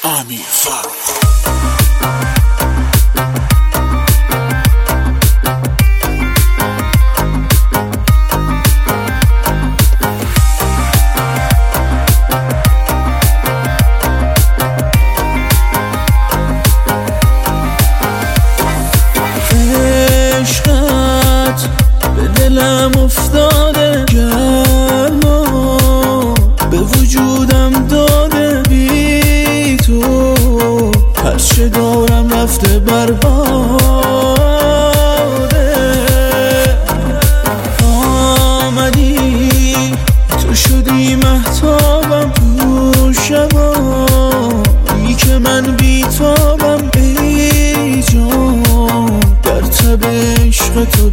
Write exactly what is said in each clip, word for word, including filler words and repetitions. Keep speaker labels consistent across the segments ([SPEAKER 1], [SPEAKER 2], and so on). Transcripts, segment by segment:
[SPEAKER 1] امیر فرخ.
[SPEAKER 2] عشقت به دلم افتاده، گرما به وجودم داده، بی تو هرچه دارم رفته برباده. آمدی تو شدی مهتابم تو شبایی که من بیتابم، ای جان در تب عشق تو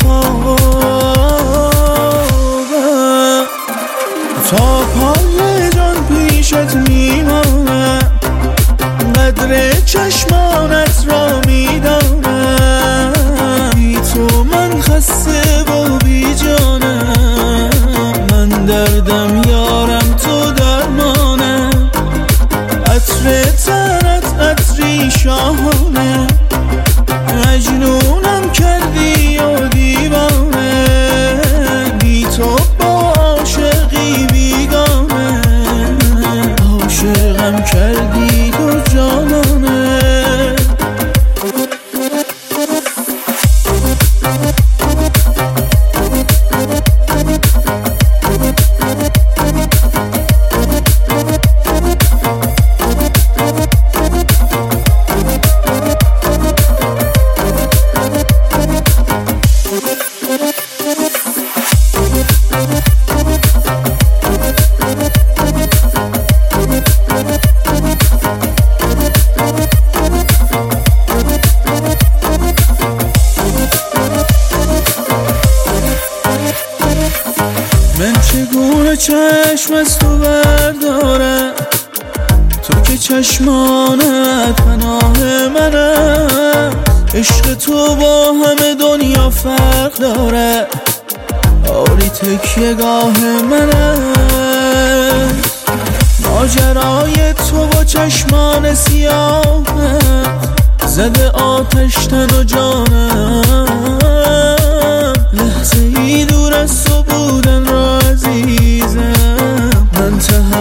[SPEAKER 2] بیخوابم. تا پای جان پیشت میمانم، قدر چشمانت را میدانم، بی تو من خسته و بی جانم، من دردم یارم تو درمانم. عطر تنت عطری شاهانه، مجنونم کردی و دیوانه، بی تو با عاشقی بیگانه، عاشقم کردی تو جانانه. من چگونه چشم از تو بردارم، تو که چشمانت پناه منم. عشق تو با همه دنیا فرق داره، آری تکیه گاه منم. ماجرای تو با چشمان سیاهت زده آتش تن و جانم. لحظه ای دور از تو بودن را عزیزم، من ته